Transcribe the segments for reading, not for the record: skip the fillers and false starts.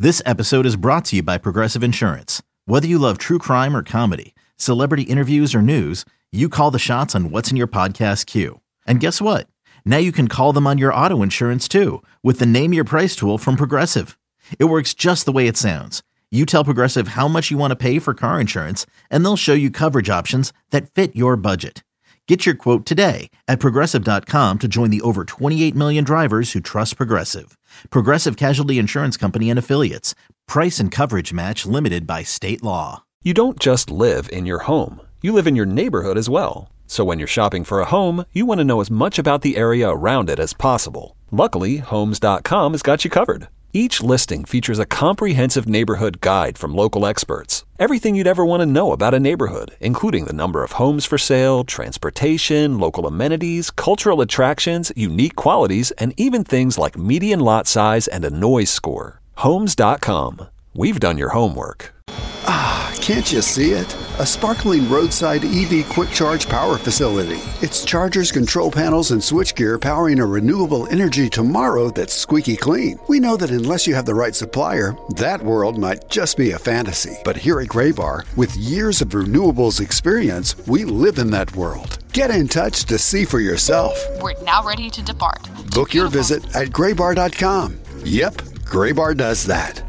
This episode is brought to you by Progressive Insurance. Whether you love true crime or comedy, celebrity interviews or news, you call the shots on what's in your podcast queue. And guess what? Now you can call them on your auto insurance too with the Name Your Price tool from Progressive. It works just the way it sounds. You tell Progressive how much you want to pay for car insurance, and they'll show you coverage options that fit your budget. Get your quote today at Progressive.com to join the over 28 million drivers who trust Progressive. Progressive Casualty Insurance Company and Affiliates. Price and coverage match limited by state law. You don't just live in your home. You live in your neighborhood as well. So when you're shopping for a home, you want to know as much about the area around it as possible. Luckily, Homes.com has got you covered. Each listing features a comprehensive neighborhood guide from local experts. Everything you'd ever want to know about a neighborhood, including the number of homes for sale, transportation, local amenities, cultural attractions, unique qualities, and even things like median lot size and a noise score. Homes.com. We've done your homework. Can't you see it? A sparkling roadside EV quick charge power facility. It's chargers, control panels, and switchgear powering a renewable energy tomorrow that's squeaky clean. We know that unless you have the right supplier, that world might just be a fantasy. But here at Graybar, with years of renewables experience, we live in that world. Get in touch to see for yourself. We're now ready to depart. Book your visit at graybar.com. Yep, Graybar does that.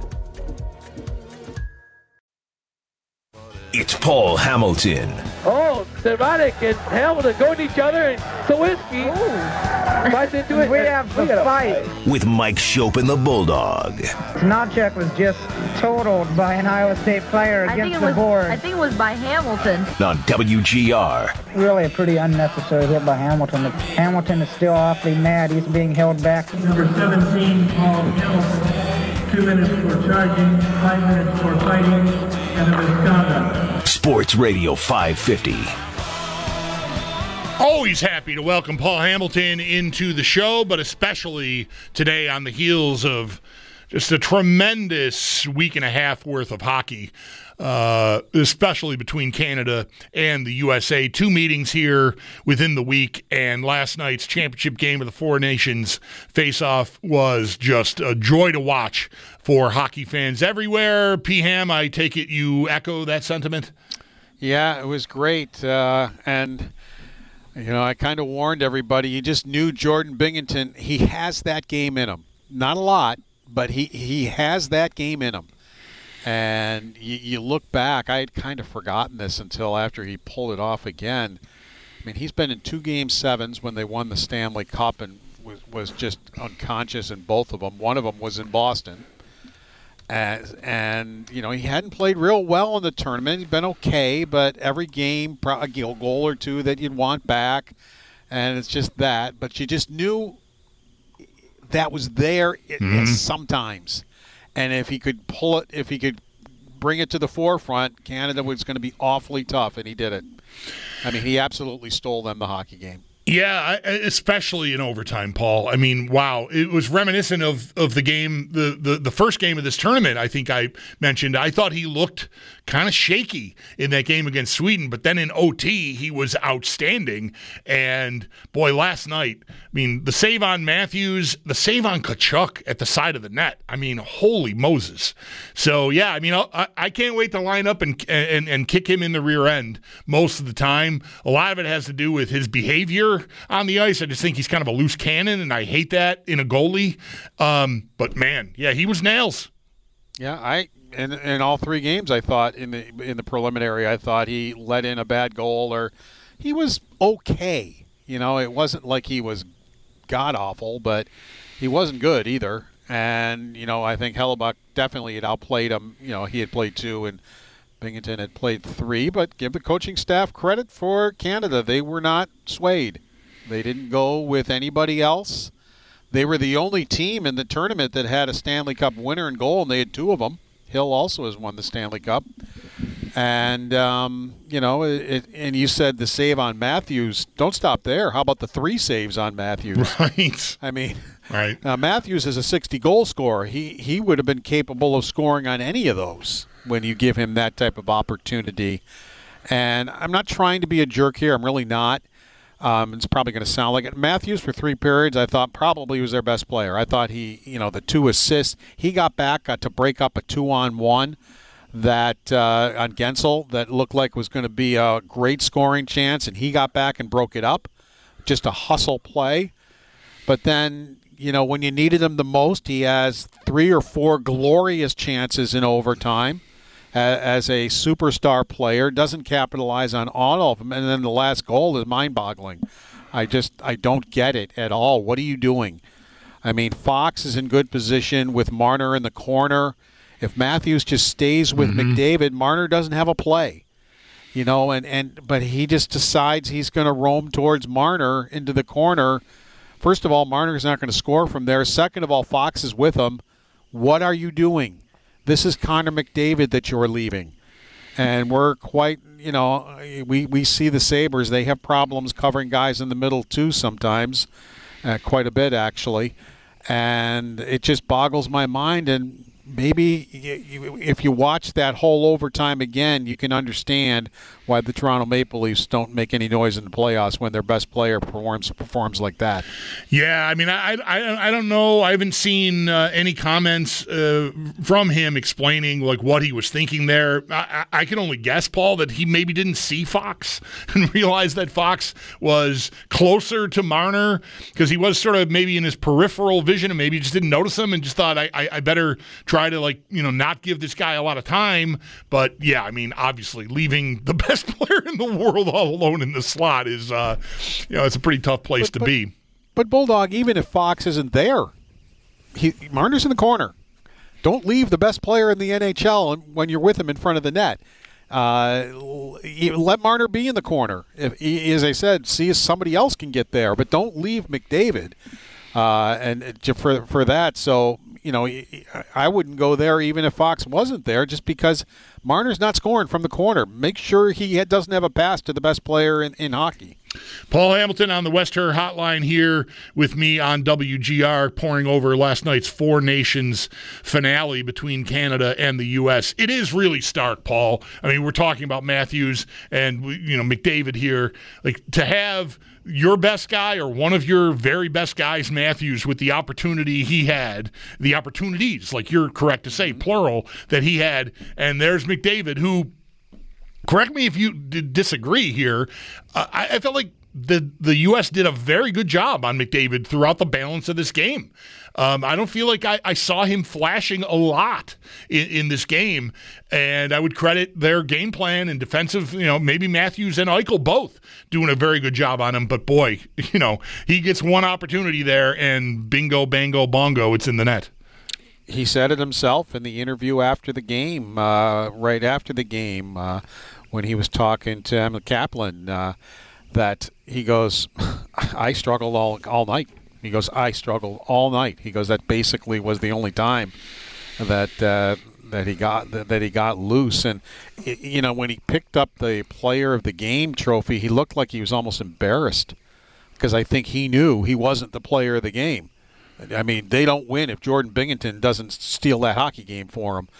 It's Paul Hamilton. Oh, Ceronic and Hamilton go at each other, and Sawinski fights into it. We have the fight. With Mike Shope and the Bulldog. Snodcheck was just totaled by an Iowa State player against the board. I think it was by Hamilton. On WGR. Really a pretty unnecessary hit by Hamilton. Hamilton is still awfully mad. He's being held back. Number 17, Paul Hamilton. 2 minutes for charging, 5 minutes for fighting, and a misconduct. Sports Radio 550. Always happy to welcome Paul Hamilton into the show, but especially today on the heels of just a tremendous week and a half worth of hockey, especially between Canada and the USA. 2 meetings here within the week, and last night's championship game of the Four Nations face-off was just a joy to watch for hockey fans everywhere. P. Ham, I take it you echo that sentiment? Yeah, it was great, and I kind of warned everybody. You just knew Jordan Binnington, he has that game in him. Not a lot, but he has that game in him. And you look back, I had kind of forgotten this until after he pulled it off again. I mean, he's been in 2 Game 7s when they won the Stanley Cup and was just unconscious in both of them. One of them was in Boston. And he hadn't played real well in the tournament. He'd been okay, but every game, a goal or two that you'd want back. And it's just that. But you just knew that was there sometimes. And if he could pull it, if he could bring it to the forefront, Canada was going to be awfully tough, and he did it. I mean, he absolutely stole them the hockey game. Yeah, especially in overtime, Paul. I mean, wow. It was reminiscent of the game, the first game of this tournament, I think I mentioned. I thought he looked kind of shaky in that game against Sweden, but then in OT, he was outstanding. And, boy, last night, I mean, the save on Matthews, the save on Tkachuk at the side of the net. I mean, holy Moses. So, yeah, I mean, I can't wait to line up and kick him in the rear end most of the time. A lot of it has to do with his behavior on the ice. I just think he's kind of a loose cannon, and I hate that in a goalie. But man, yeah, he was nails. Yeah, in all 3 games, I thought in the preliminary, I thought he let in a bad goal, or he was okay. It wasn't like he was god awful, but he wasn't good either. And I think Hellebuyck definitely had outplayed him. He had played 2 and Binnington had played 3, but give the coaching staff credit for Canada. They were not swayed. They didn't go with anybody else. They were the only team in the tournament that had a Stanley Cup winner in goal, and they had 2 of them. Hill also has won the Stanley Cup. And, and you said the save on Matthews. Don't stop there. How about the 3 saves on Matthews? Right. I mean, right. Matthews is a 60-goal scorer. He would have been capable of scoring on any of those when you give him that type of opportunity. And I'm not trying to be a jerk here. I'm really not. It's probably going to sound like it. Matthews, for 3 periods, I thought probably was their best player. I thought he, the 2 assists. He got to break up a 2-on-1 that on Gensel that looked like was going to be a great scoring chance, and he got back and broke it up. Just a hustle play. But then, when you needed him the most, he has 3 or 4 glorious chances in overtime. As a superstar player, doesn't capitalize on all of them, and then the last goal is mind-boggling. I don't get it at all. What are you doing? I mean, Fox is in good position with Marner in the corner. If Matthews just stays with McDavid, Marner doesn't have a play. But he just decides he's going to roam towards Marner into the corner. First of all, Marner's not going to score from there. Second of all, Fox is with him. What are you doing? This is Connor McDavid that you're leaving. And we're quite, we see the Sabres. They have problems covering guys in the middle, too, sometimes. Quite a bit, actually. And it just boggles my mind. And maybe if you watch that whole overtime again, you can understand why the Toronto Maple Leafs don't make any noise in the playoffs when their best player performs like that. Yeah, I mean, I don't know. I haven't seen any comments from him explaining like what he was thinking there. I can only guess, Paul, that he maybe didn't see Fox and realized that Fox was closer to Marner because he was sort of maybe in his peripheral vision and maybe just didn't notice him and just thought I better try to not give this guy a lot of time. But yeah, I mean, obviously leaving the best player in the world all alone in the slot is, it's a pretty tough place to be. But Bulldog, even if Fox isn't there, Marner's in the corner. Don't leave the best player in the NHL when you're with him in front of the net. Let Marner be in the corner. If, as I said, see if somebody else can get there, but don't leave McDavid. And for that, so I wouldn't go there even if Fox wasn't there, just because Marner's not scoring from the corner. Make sure he doesn't have a pass to the best player in hockey. Paul Hamilton on the West Her Hotline here with me on WGR, pouring over last night's Four Nations finale between Canada and the U.S. It is really stark, Paul. I mean, we're talking about Matthews and McDavid here. Like, to have your best guy or one of your very best guys, Matthews, with the opportunity he had, the opportunities, like you're correct to say, plural, that he had, and there's McDavid, who, correct me if you disagree here, I felt like the U.S. did a very good job on McDavid throughout the balance of this game. I don't feel like I saw him flashing a lot in this game, and I would credit their game plan and defensive, maybe Matthews and Eichel both doing a very good job on him, but boy, he gets one opportunity there, and bingo, bango, bongo, it's in the net. He said it himself in the interview after the game, right after the game, when he was talking to Emma Kaplan, that he goes, I struggled all night. He goes, I struggled all night. He goes, that basically was the only time that he got loose. And when he picked up the Player of the Game trophy, he looked like he was almost embarrassed because I think he knew he wasn't the Player of the Game. I mean, they don't win if Jordan Binnington doesn't steal that hockey game for him.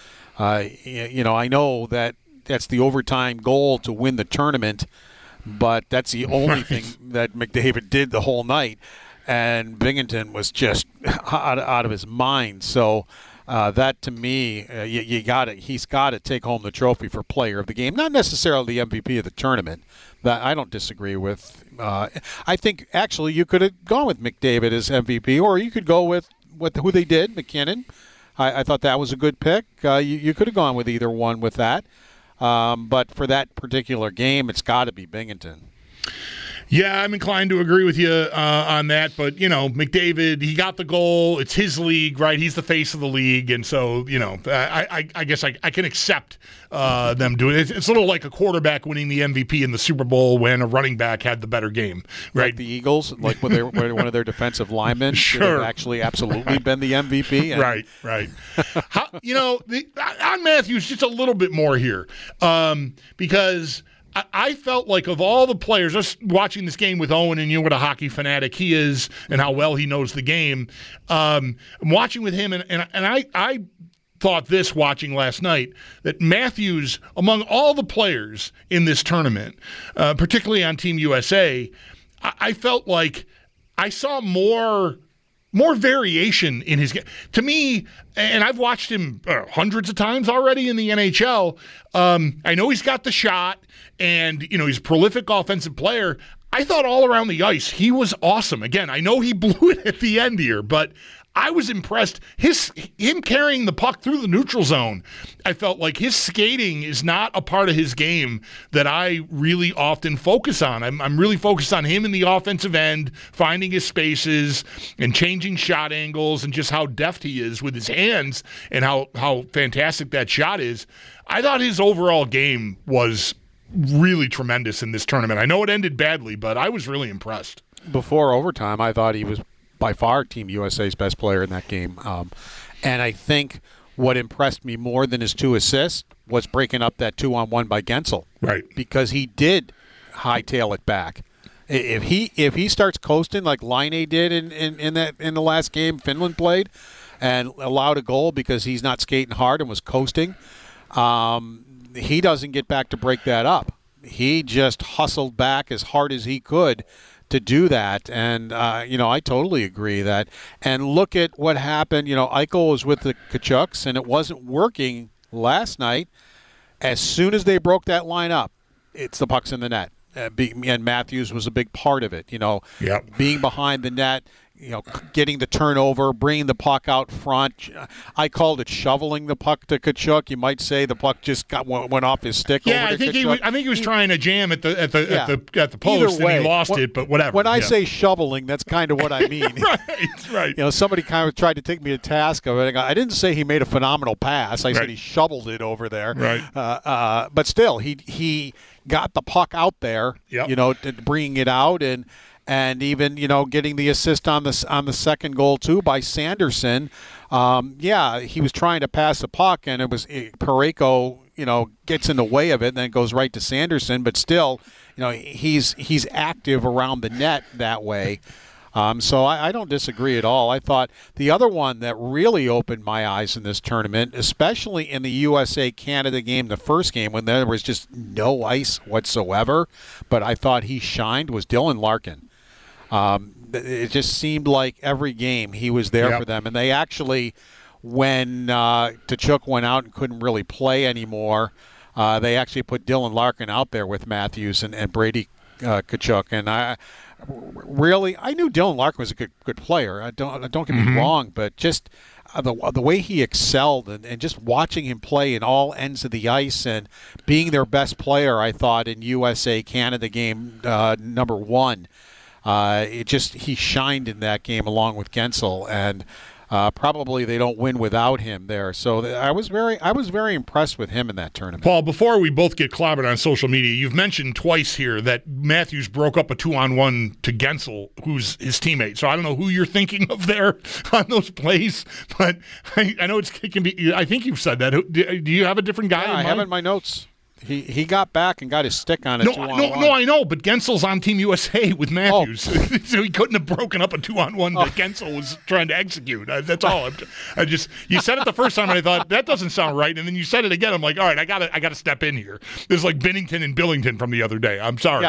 I know that that's the overtime goal to win the tournament, but that's the only thing that McDavid did the whole night. And Binnington was just out of his mind. So that, to me, he's got to take home the trophy for Player of the Game. Not necessarily the MVP of the tournament. That I don't disagree with. I think, actually, you could have gone with McDavid as MVP, or you could go with who they did, McKinnon. I thought that was a good pick. You could have gone with either one with that. But for that particular game, it's got to be Binnington. Yeah, I'm inclined to agree with you on that. But, McDavid, he got the goal. It's his league, right? He's the face of the league. And so, I guess I can accept them doing it. It's a little like a quarterback winning the MVP in the Super Bowl when a running back had the better game, right? Like the Eagles, like when one of their defensive linemen should have actually absolutely been the MVP. And Right. On Matthews, just a little bit more here because I felt like of all the players, just watching this game with Owen, and what a hockey fanatic he is and how well he knows the game, I'm watching with him, and I thought this watching last night, that Matthews, among all the players in this tournament, particularly on Team USA, I felt like I saw more variation in his game. To me, and I've watched him hundreds of times already in the NHL, I know he's got the shot, and he's a prolific offensive player. I thought all around the ice, he was awesome. Again, I know he blew it at the end here, but I was impressed. Him carrying the puck through the neutral zone, I felt like his skating is not a part of his game that I really often focus on. I'm really focused on him in the offensive end, finding his spaces and changing shot angles and just how deft he is with his hands and how fantastic that shot is. I thought his overall game was really tremendous in this tournament. I know it ended badly, but I was really impressed. Before overtime, I thought he was by far Team USA's best player in that game. And I think what impressed me more than his 2 assists was breaking up that 2-on-1 by Gensel. Right. Because he did hightail it back. If he starts coasting like Laine did in the last game Finland played and allowed a goal because he's not skating hard and was coasting, he doesn't get back to break that up. He just hustled back as hard as he could to do that, and I totally agree that. And look at what happened. Eichel was with the Tkachuks, and it wasn't working last night. As soon as they broke that line up, it's the puck's in the net, and Matthews was a big part of it. Being behind the net, getting the turnover, bringing the puck out front. I called it shoveling the puck to Tkachuk. You might say the puck just went off his stick. Yeah, over to Tkachuk. I think he was trying to jam at the post, and he lost it. But whatever. When I say shoveling, that's kind of what I mean. Right. Somebody kind of tried to take me to task of it. I didn't say he made a phenomenal pass. I said he shoveled it over there. Right. But still, he got the puck out there. Yep. Bringing it out and even getting the assist on the second goal too by Sanderson. He was trying to pass the puck, and it was Parayko gets in the way of it and then goes right to Sanderson. But still, he's active around the net that way. So I don't disagree at all. I thought the other one that really opened my eyes in this tournament, especially in the USA-Canada game, the first game when there was just no ice whatsoever, but I thought he shined, was Dylan Larkin. It just seemed like every game he was there for them. And they actually, when Tkachuk went out and couldn't really play anymore, they actually put Dylan Larkin out there with Matthews and Brady Tkachuk. And I knew Dylan Larkin was a good player. Don't get me wrong, but just the way he excelled and just watching him play in all ends of the ice and being their best player, I thought, in USA-Canada game number 1. He shined in that game along with Gensel, and probably they don't win without him there. So I was very impressed with him in that tournament. Paul, before we both get clobbered on social media, you've mentioned twice here that Matthews broke up a 2-on-1 to Gensel, who's his teammate. So I don't know who you're thinking of there on those plays, but I know it can be. I think you've said that. Do you have a different guy? I have it in my notes. He got back and got his stick on it. No, I know, but Gensel's on Team USA with Matthews, so he couldn't have broken up a 2-on-1 that Gensel was trying to execute. That's all. You said it the first time, and I thought that doesn't sound right, and then you said it again. I'm like, all right, I got to step in here. This is like Binnington and Billington from the other day. I'm sorry.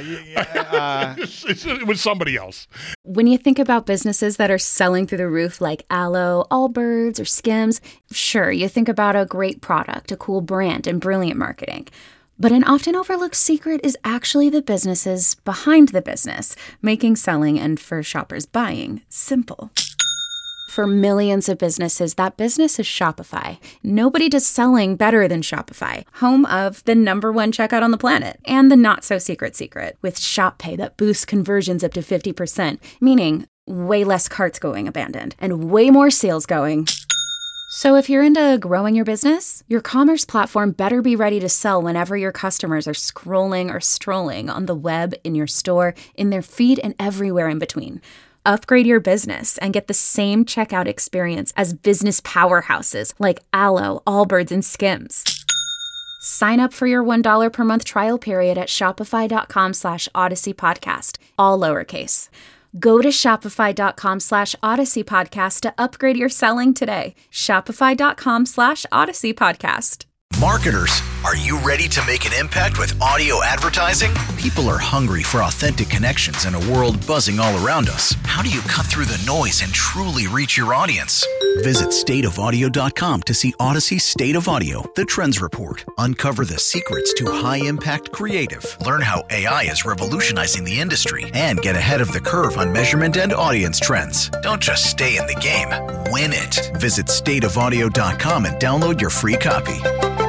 It was somebody else. When you think about businesses that are selling through the roof, like Aloe, Allbirds, or Skims, sure, you think about a great product, a cool brand, and brilliant marketing. But an often overlooked secret is actually the businesses behind the business, making selling and for shoppers buying simple. For millions of businesses, that business is Shopify. Nobody does selling better than Shopify, home of the #1 checkout on the planet and the not-so-secret secret with Shop Pay that boosts conversions up to 50%, meaning way less carts going abandoned and way more sales going. So if you're into growing your business, your commerce platform better be ready to sell whenever your customers are scrolling or strolling on the web, in your store, in their feed, and everywhere in between. Upgrade your business and get the same checkout experience as business powerhouses like Aloe, Allbirds, and Skims. Sign up for your $1 per month trial period at shopify.com/Odyssey Podcast, all lowercase. Go to shopify.com/Odyssey Podcast to upgrade your selling today. Shopify.com/Odyssey Podcast. Marketers, are you ready to make an impact with audio advertising? People are hungry for authentic connections in a world buzzing all around us. How do you cut through the noise and truly reach your audience? Visit stateofaudio.com to see Odyssey's State of Audio, the Trends Report. Uncover the secrets to high-impact creative. Learn how AI is revolutionizing the industry and get ahead of the curve on measurement and audience trends. Don't just stay in the game, win it. Visit stateofaudio.com and download your free copy.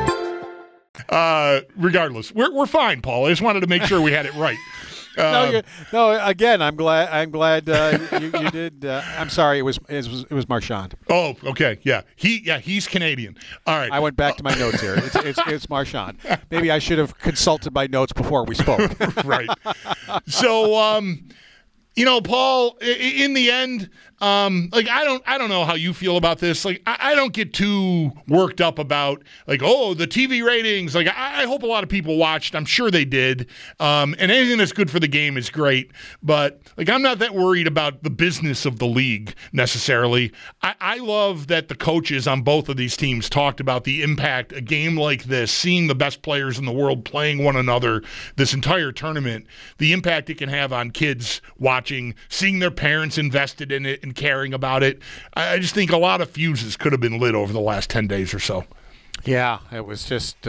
Regardless, we're fine, Paul. I just wanted to make sure we had it right. Again, I'm glad you did. I'm sorry, it was Marchand. Oh, okay, yeah, he's Canadian. All right, I went back to my notes here. It's Marchand. Maybe I should have consulted my notes before we spoke. Right. So, Paul, in the end, I don't know how you feel about this. I don't get too worked up about the TV ratings. I hope a lot of people watched. I'm sure they did. And anything that's good for the game is great. But I'm not that worried about the business of the league necessarily. I love that the coaches on both of these teams talked about the impact a game like this, seeing the best players in the world playing one another this entire tournament, the impact it can have on kids watching, seeing their parents invested in it and caring about it. I just think a lot of fuses could have been lit over the last 10 days or so. Yeah, it was just,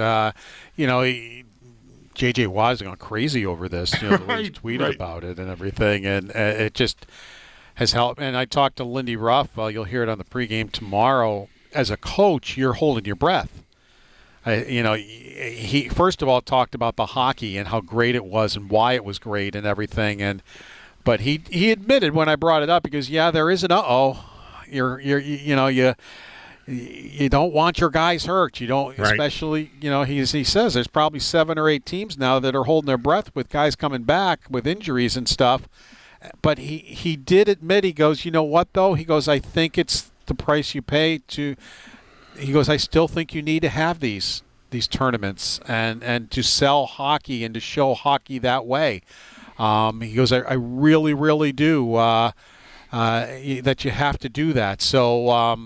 J.J. Watt is going crazy over this. The way he tweeted about it and everything, and it just has helped. And I talked to Lindy Ruff. You'll hear it on the pregame tomorrow. As a coach, you're holding your breath. He first of all talked about the hockey and how great it was and why it was great and everything, but he admitted when I brought it up, because there is an you don't want your guys hurt. You don't, especially he says there's probably 7 or 8 teams now that are holding their breath with guys coming back with injuries and stuff. But he did admit, he goes, you know what though? He goes, I think it's the price you pay to. He goes, I still think you need to have these tournaments and to sell hockey and to show hockey that way. He goes, I really, really do that you have to do that. So,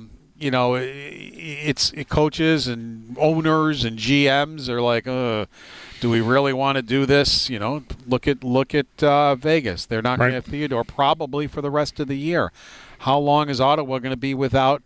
it's coaches and owners and GMs are like, do we really want to do this? Look at Vegas. They're not going to have Theodore probably for the rest of the year. How long is Ottawa going to be without,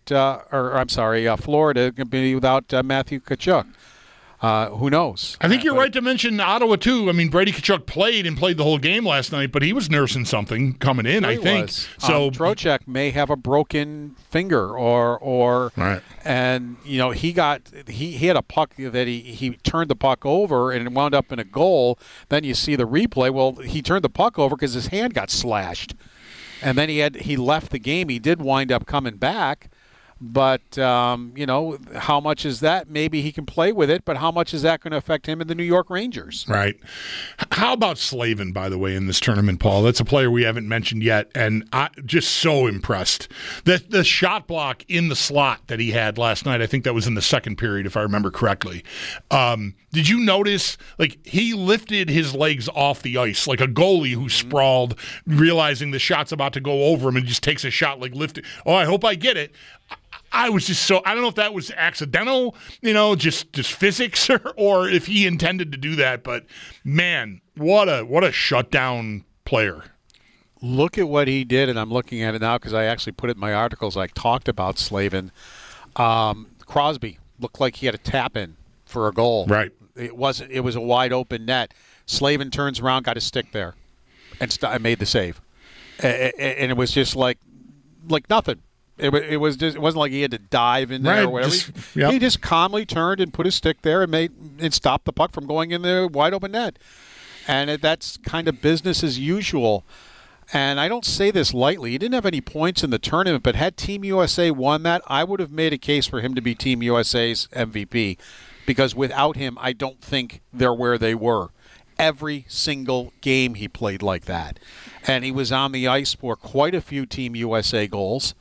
Florida going to be without Matthew Tkachuk? Who knows? I think you're right to mention Ottawa, too. I mean, Brady Tkachuk played the whole game last night, but he was nursing something coming in, I think. So Trocheck may have a broken finger or and, he had a puck that he turned the puck over and it wound up in a goal. Then you see the replay. Well, he turned the puck over because his hand got slashed. And then he left the game. He did wind up coming back. But, how much is that? Maybe he can play with it, but how much is that going to affect him and the New York Rangers? Right. How about Slavin, by the way, in this tournament, Paul? That's a player we haven't mentioned yet, and I'm just so impressed. The shot block in the slot that he had last night, I think that was in the second period, if I remember correctly. Did you notice, he lifted his legs off the ice like a goalie who sprawled, realizing the shot's about to go over him, and just takes a shot, lifted. Oh, I hope I get it. I was just I don't know if that was accidental, just physics or if he intended to do that, but man, what a shutdown player. Look at what he did, and I'm looking at it now because I actually put it in my articles. I talked about Slavin. Crosby looked like he had a tap in for a goal. Right. It was a wide open net. Slavin turns around, got his stick there, and made the save. And it was just like nothing. It wasn't like he had to dive in there or whatever. He just calmly turned and put his stick there and stopped the puck from going in the wide open net. And that's kind of business as usual. And I don't say this lightly. He didn't have any points in the tournament, but had Team USA won that, I would have made a case for him to be Team USA's MVP. Because without him, I don't think they're where they were. Every single game he played like that. And he was on the ice for quite a few Team USA goals.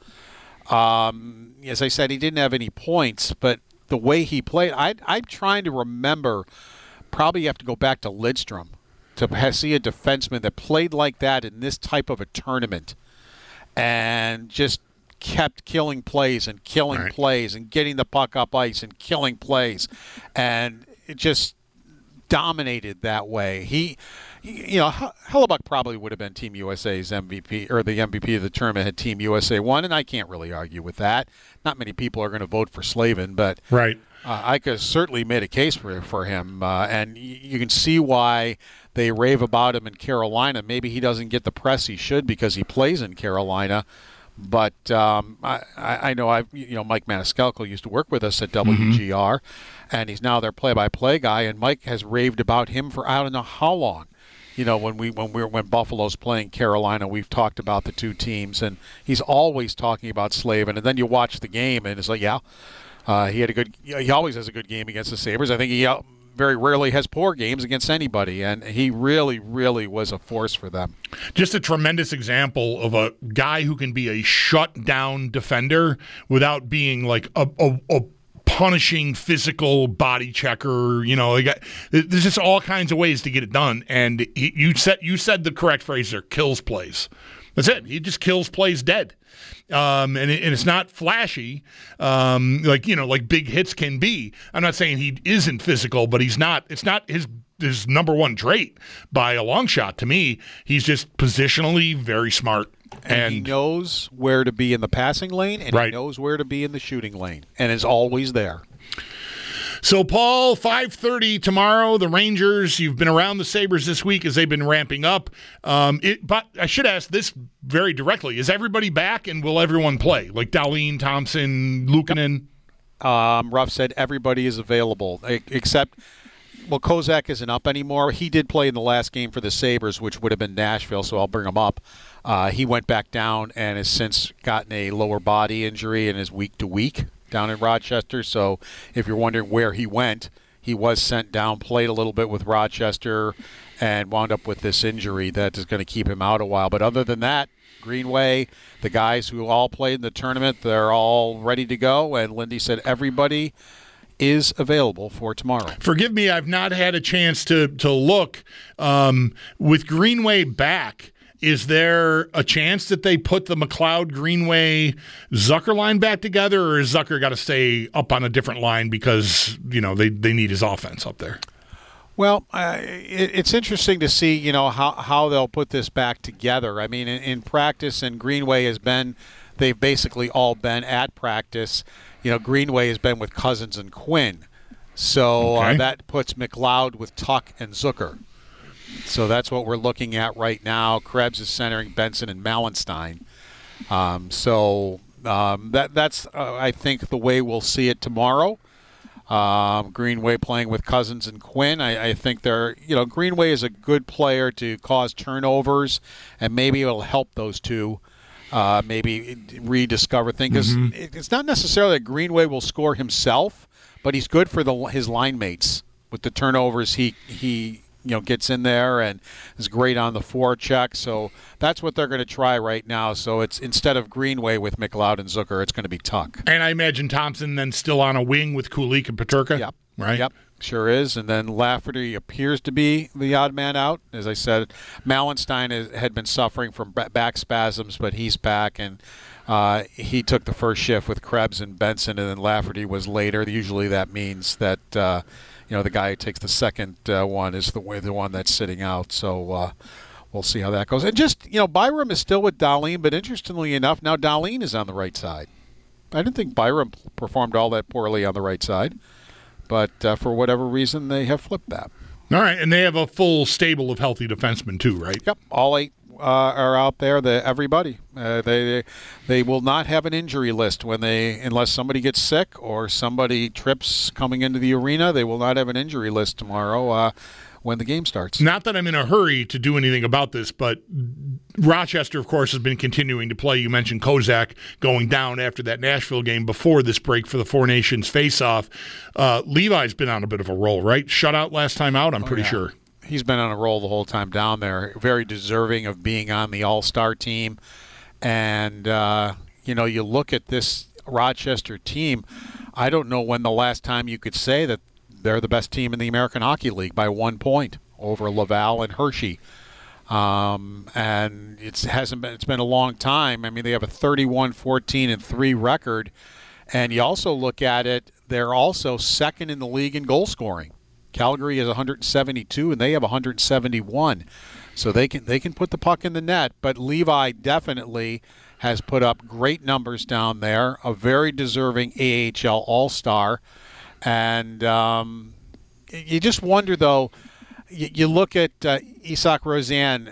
As I said, he didn't have any points, but the way he played, I'm trying to remember, probably you have to go back to Lidstrom to see a defenseman that played like that in this type of a tournament and just kept killing plays and killing plays and getting the puck up ice and killing plays, and it just dominated that way. Hellebuyck probably would have been Team USA's MVP, or the MVP of the tournament had Team USA won, and I can't really argue with that. Not many people are going to vote for Slavin, but I could certainly made a case for him, and you can see why they rave about him in Carolina. Maybe he doesn't get the press he should because he plays in Carolina. But I know Mike Maniscalco used to work with us at WGR, and he's now their play-by-play guy. And Mike has raved about him for I don't know how long. When Buffalo's playing Carolina, we've talked about the two teams, and he's always talking about Slavin. And then you watch the game, and it's like, he always has a good game against the Sabres. I think he very rarely has poor games against anybody, and he really, really was a force for them. Just a tremendous example of a guy who can be a shut-down defender without being like a punishing physical body checker. There's just all kinds of ways to get it done, and you said the correct phrase there: kills plays. That's it. He just kills plays dead. And it's not flashy, like big hits can be. I'm not saying he isn't physical, but he's not. It's not his number one trait by a long shot. To me, he's just positionally very smart. And he knows where to be in the passing lane, and he knows where to be in the shooting lane, and is always there. So, Paul, 5:30 tomorrow, the Rangers. You've been around the Sabres this week as they've been ramping up. But I should ask this very directly. Is everybody back, and will everyone play? Like Dahlin, Thompson, Luukkonen? Ruff said everybody is available, except, Kozak isn't up anymore. He did play in the last game for the Sabres, which would have been Nashville, so I'll bring him up. He went back down and has since gotten a lower body injury and is week to week down in Rochester. So if you're wondering where he went, he was sent down, played a little bit with Rochester, and wound up with this injury that is going to keep him out a while. But other than that, Greenway, the guys who all played in the tournament, they're all ready to go. And Lindy said everybody is available for tomorrow. Forgive me, I've not had a chance to look. With Greenway back, is there a chance that they put the McLeod, Greenway, Zucker line back together, or is Zucker got to stay up on a different line because they need his offense up there? Well, it's interesting to see how they'll put this back together. I mean, in practice, and Greenway they've basically all been at practice. Greenway has been with Cousins and Quinn, so that puts McLeod with Tuck and Zucker. So that's what we're looking at right now. Krebs is centering Benson and Mallenstein. That's I think, the way we'll see it tomorrow. Greenway playing with Cousins and Quinn. I think Greenway is a good player to cause turnovers, and maybe it'll help those two maybe rediscover things. Because it's not necessarily that Greenway will score himself, but he's good for his line mates with the turnovers. He gets in there and is great on the forecheck. So that's what they're going to try right now. So it's, instead of Greenway with McLeod and Zucker, it's going to be Tuck. And I imagine Thompson then still on a wing with Kulich and Peterka? Yep. Right? Yep, sure is. And then Lafferty appears to be the odd man out. As I said, Mallenstein had been suffering from back spasms, but he's back, and he took the first shift with Krebs and Benson, and then Lafferty was later. Usually that means that the guy who takes the second one is the one that's sitting out. So we'll see how that goes. And just, Byram is still with Dahlin, but interestingly enough, now Dahlin is on the right side. I didn't think Byram performed all that poorly on the right side, but for whatever reason, they have flipped that. All right, and they have a full stable of healthy defensemen too, right? Yep, all 8 are out there. Everybody. They will not have an injury list unless somebody gets sick or somebody trips coming into the arena. They will not have an injury list tomorrow when the game starts. Not that I'm in a hurry to do anything about this, but Rochester, of course, has been continuing to play. You mentioned Kozak going down after that Nashville game before this break for the Four Nations face-off. Levi's been on a bit of a roll, right? Shutout last time out, I'm pretty sure. He's been on a roll the whole time down there. Very deserving of being on the All-Star team. And, you look at this Rochester team, I don't know when the last time you could say that they're the best team in the American Hockey League by 1 point over Laval and Hershey. And it's been a long time. I mean, they have a 31-14-3 record. And you also look at it, they're also second in the league in goal scoring. Calgary is 172, and they have 171. So they can put the puck in the net. But Levi definitely has put up great numbers down there, a very deserving AHL All-Star. And you just wonder, though, you look at Isak Rosen,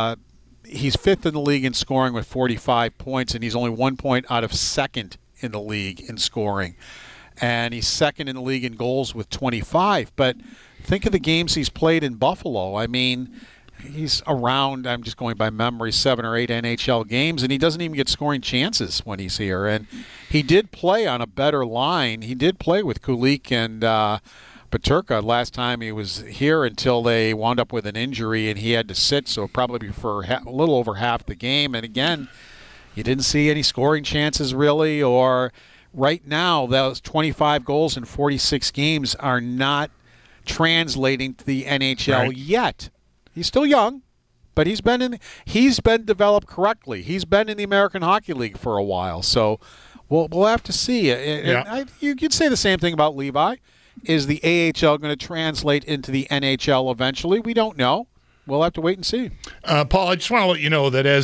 he's fifth in the league in scoring with 45 points, and he's only 1 point out of second in the league in scoring. And he's second in the league in goals with 25. But think of the games he's played in Buffalo. I mean, he's around, I'm just going by memory, 7 or 8 NHL games, and he doesn't even get scoring chances when he's here. And he did play on a better line. He did play with Kulik and Peterka last time he was here until they wound up with an injury and he had to sit, so probably for a little over half the game. And again, you didn't see any scoring chances really, or right now those 25 goals in 46 games are not translating to the NHL yet. He's still young, but he's been developed correctly. He's been in the American Hockey League for a while, so we'll have to see. You could say the same thing about Levi. Is the AHL going to translate into the NHL eventually? We don't know. We'll have to wait and see. Paul, I just want to let you know that as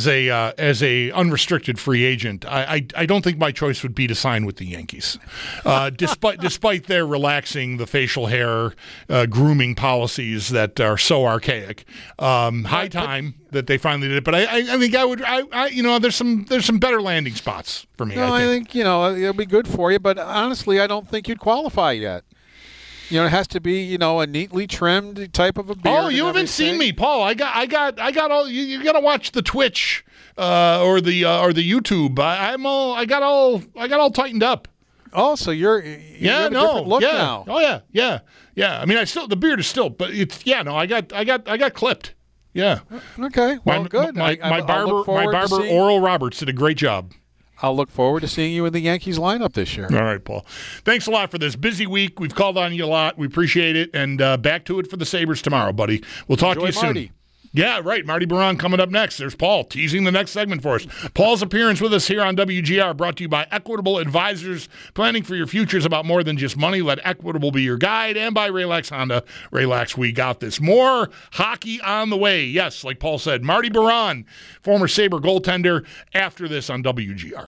a unrestricted free agent, I don't think my choice would be to sign with the Yankees, despite their relaxing the facial hair grooming policies that are so archaic. High time that they finally did it, but I think I would. There's some better landing spots for me. No, I think it'll be good for you, but honestly, I don't think you'd qualify yet. It has to be, a neatly trimmed type of a beard. Oh, you haven't seen me, Paul. I got all. You got to watch the Twitch or the YouTube. I got all tightened up. Oh, so you have a different look now. Oh yeah. I mean, the beard is still, but it's I got clipped. Yeah. Okay. Well, good. My barber Oral Roberts did a great job. I'll look forward to seeing you in the Yankees lineup this year. All right, Paul. Thanks a lot for this busy week. We've called on you a lot. We appreciate it. And back to it for the Sabres tomorrow, buddy. We'll talk to you soon. Marty. Yeah, right. Marty Baron coming up next. There's Paul teasing the next segment for us. Paul's appearance with us here on WGR brought to you by Equitable Advisors. Planning for your future is about more than just money. Let Equitable be your guide. And by Raylax Honda. Raylax, we got this. More hockey on the way. Yes, like Paul said, Marty Baron, former Sabre goaltender, after this on WGR.